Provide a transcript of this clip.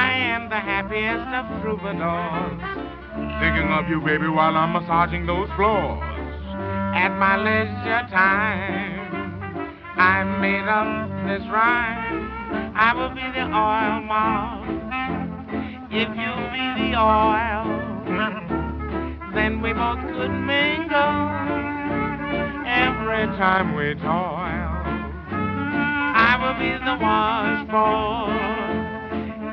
I am the happiest of troubadours, thinking of you, baby, while I'm massaging those floors. At my leisure time, I made up this rhyme. I will be the oil moth if you be the oil. Then we both could mingle every time we toil. I will be the washboard